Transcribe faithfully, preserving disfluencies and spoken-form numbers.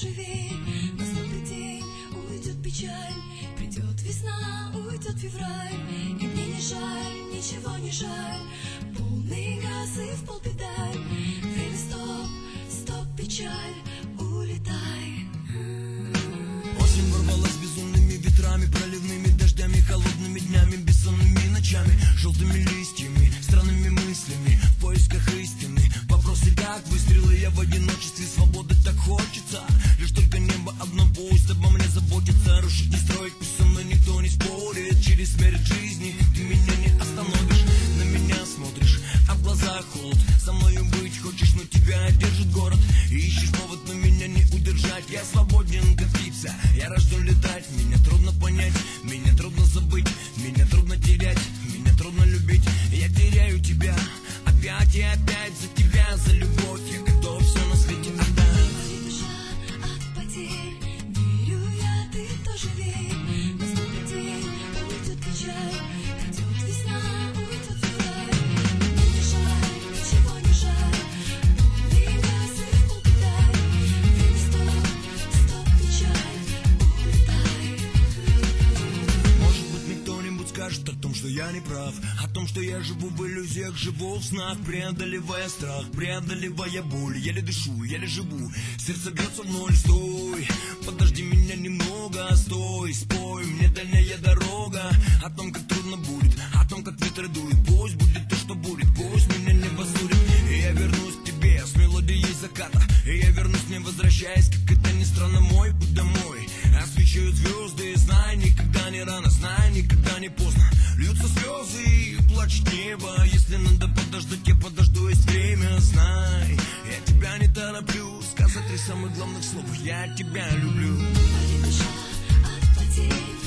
живей. Наступит день, уйдет печаль, придет весна, уйдет февраль. И мне не жаль, ничего не жаль, полный газ и в пол педаль. Время стоп, стоп, печаль, улетай. Осень ворвалась безумными ветрами, проливными дождями, холодными днями, бессонными ночами, желтыми листьями, странными мыслями, в поисках истины. Вопросы как выстрелы, я в одиночестве, свободы так хочется. Лишь только небо одно, пусть обо мне заботится. Рушить не строить, пусть со мной никто не спорит. Через смерть жизни ты меня не остановишь. На меня смотришь, а в глазах холод. Со мною быть хочешь, но тебя держит город. И ищешь повод, но меня не удержать. Я свободен, как птица, я рожден летать. Меня трудно понять, меня трудно забыть, меня трудно терять, меня трудно любить. Я теряю тебя опять и опять, за тебя, за любовь я готов все на свете отдать. Болит душа от потерь, верю я, ты тоже верь. Наступит день, уйдет печаль, придет весна, уйдет февраль. Мне не жаль, ничего не жаль, полный газ и в пол педаль. Время стоп, стоп, печаль, улетай. Может быть, мне кто-нибудь скажет о том, что я не прав, о том, что я живу в иллюзиях, живу в снах, преодолевая страх, преодолевая боль. Еле дышу, еле живу, сердце бьется в ноль. Стой, подожди меня немного, стой, спой мне дальняя дорога. О том, как трудно будет, о том, как ветры дует. Пусть будет то, что будет, пусть меня не посудит. И я вернусь к тебе с мелодией заката. И я вернусь, не возвращаясь, как это ни странно, мой путь домой. Освещают звезды, знай, никогда не рано, знай, никогда не поздно. Льются слезы и плачет небо. Если надо подождать, я подожду, есть время. Знай, я тебя не тороплю сказать три самых главных слов: я тебя люблю. Болит душа от потерь.